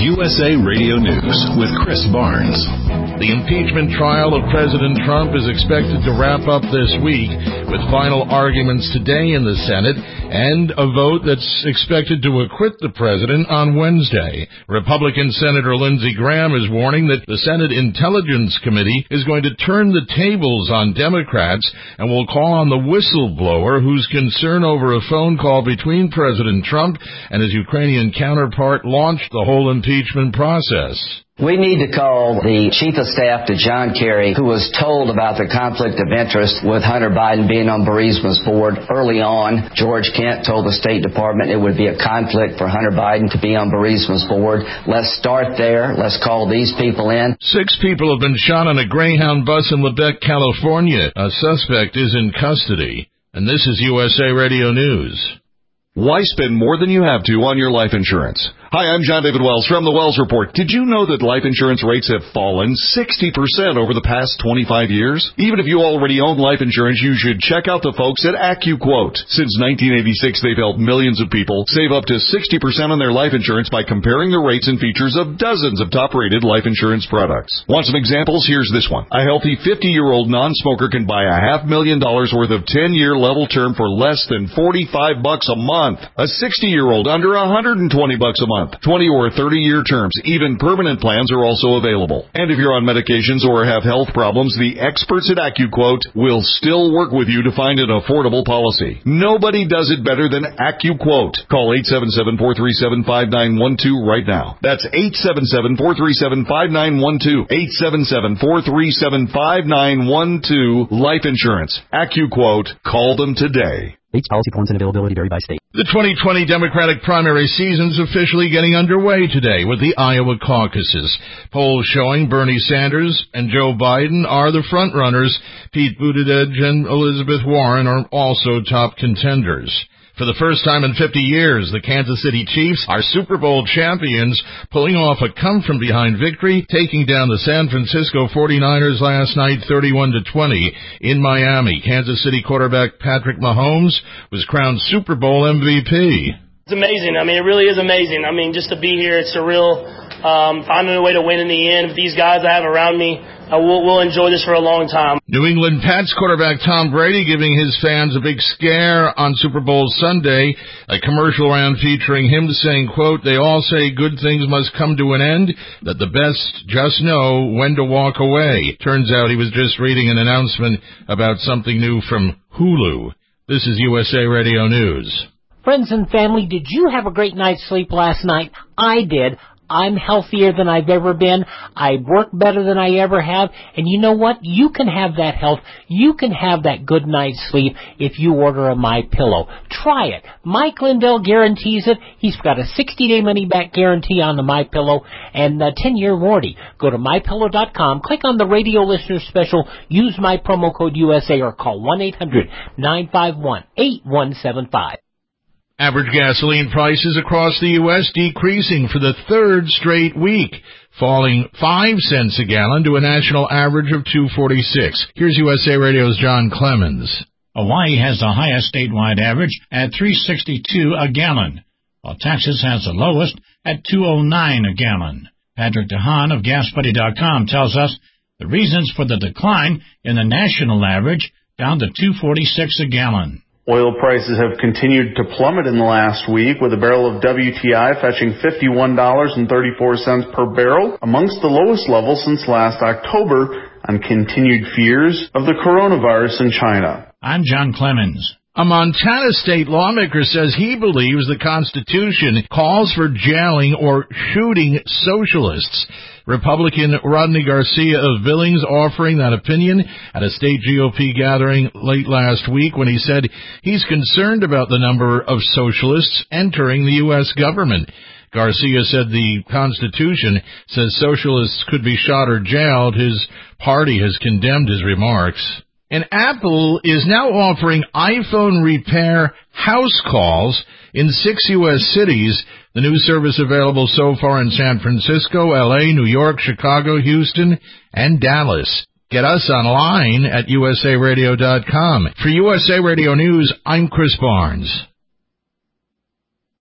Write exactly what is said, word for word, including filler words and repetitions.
U S A Radio News with Chris Barnes. The impeachment trial of President Trump is expected to wrap up this week with final arguments today in the Senate and a vote that's expected to acquit the president on Wednesday. Republican Senator Lindsey Graham is warning that the Senate Intelligence Committee is going to turn the tables on Democrats and will call on the whistleblower whose concern over a phone call between President Trump and his Ukrainian counterpart launched the whole impeachment process. We need to call the Chief of Staff to John Kerry, who was told about the conflict of interest with Hunter Biden being on Burisma's board early on. George Kent told the State Department it would be a conflict for Hunter Biden to be on Burisma's board. Let's start there. Let's call these people in. Six people have been shot on a Greyhound bus in Lebec, California. A suspect is in custody. And this is U S A Radio News. Why spend more than you have to on your life insurance? Hi, I'm John David Wells from the Wells Report. Did you know that life insurance rates have fallen sixty percent over the past twenty-five years? Even if you already own life insurance, you should check out the folks at AccuQuote. Since nineteen eighty-six, they've helped millions of people save up to sixty percent on their life insurance by comparing the rates and features of dozens of top-rated life insurance products. Want some examples? Here's this one. A healthy fifty-year-old non-smoker can buy a half million dollars worth of ten-year level term for less than forty-five bucks a month. A sixty-year-old under one hundred twenty bucks a month. twenty or thirty-year terms. Even permanent plans are also available. And if you're on medications or have health problems, the experts at AccuQuote will still work with you to find an affordable policy. Nobody does it better than AccuQuote. Call eight seven seven, four three seven, five nine one two right now. That's eight seven seven, four three seven, five nine one two. eight seven seven, four three seven, five nine one two. Life insurance. AccuQuote. Call them today. Rates, policy forms, and availability vary by state. The twenty twenty Democratic primary season's officially getting underway today with the Iowa caucuses. Polls showing Bernie Sanders and Joe Biden are the frontrunners. Pete Buttigieg and Elizabeth Warren are also top contenders. For the first time in fifty years, the Kansas City Chiefs are Super Bowl champions, pulling off a come-from-behind victory, taking down the San Francisco forty-niners last night thirty-one to twenty in Miami. Kansas City quarterback Patrick Mahomes was crowned Super Bowl M V P. It's amazing. I mean, it really is amazing. I mean, just to be here, it's surreal. Um, finding a way to win in the end. With these guys I have around me, uh, we'll, we'll enjoy this for a long time. New England Pats quarterback Tom Brady giving his fans a big scare on Super Bowl Sunday. A commercial ran featuring him saying, quote, "They all say good things must come to an end, that the best just know when to walk away." Turns out he was just reading an announcement about something new from Hulu. This is U S A Radio News. Friends and family, did you have a great night's sleep last night? I did. I'm healthier than I've ever been. I work better than I ever have. And you know what? You can have that health. You can have that good night's sleep if you order a MyPillow. Try it. Mike Lindell guarantees it. He's got a sixty-day money-back guarantee on the MyPillow and a ten-year warranty. Go to my pillow dot com, click on the radio listener special, use my promo code U S A or call one eight hundred, nine five one, eight one seven five. Average gasoline prices across the U S decreasing for the third straight week, falling five cents a gallon to a national average of two forty-six. Here's U S A Radio's John Clemens. Hawaii has the highest statewide average at three sixty-two a gallon, while Texas has the lowest at two oh nine a gallon. Patrick DeHaan of gas buddy dot com tells us the reasons for the decline in the national average down to two forty-six a gallon. Oil prices have continued to plummet in the last week, with a barrel of W T I fetching fifty-one dollars and thirty-four cents per barrel, amongst the lowest levels since last October, on continued fears of the coronavirus in China. I'm John Clemens. A Montana state lawmaker says he believes the Constitution calls for jailing or shooting socialists. Republican Rodney Garcia of Billings offering that opinion at a state G O P gathering late last week when he said he's concerned about the number of socialists entering the U S government. Garcia said the Constitution says socialists could be shot or jailed. His party has condemned his remarks. And Apple is now offering iPhone repair house calls in six U S cities. The new service available so far in San Francisco, L A, New York, Chicago, Houston, and Dallas. Get us online at U S A radio dot com. For U S A Radio News, I'm Chris Barnes.